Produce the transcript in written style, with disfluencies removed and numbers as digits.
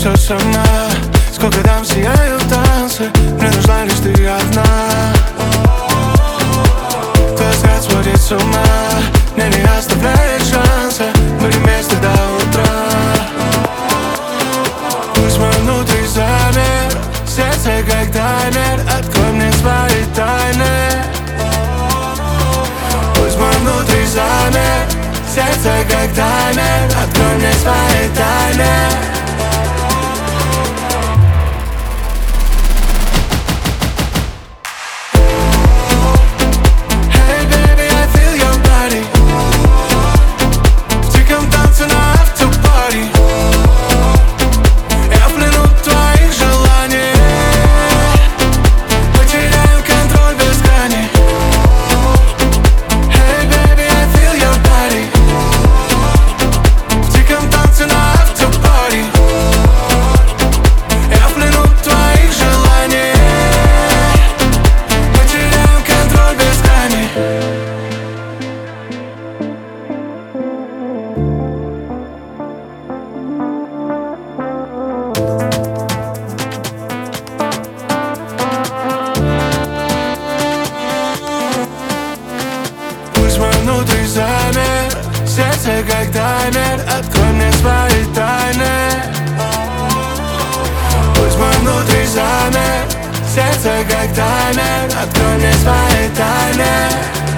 все сама. Сколько там сияют танцы, мне нужна лишь ты одна. Твой взгляд сводит с ума, мне не оставляет шанса. Будем вместе до утра. Пусть мой внутри замер, сердце как таймер. Открой мне свои тайны. Пусть мой внутри замер, сердце как таймер. Открой мне свои тайны. Внутри замер, сердце как таймер. Открой мне свои тайны. Пусть мой внутри замер, сердце как таймер. Открой мне свои тайны.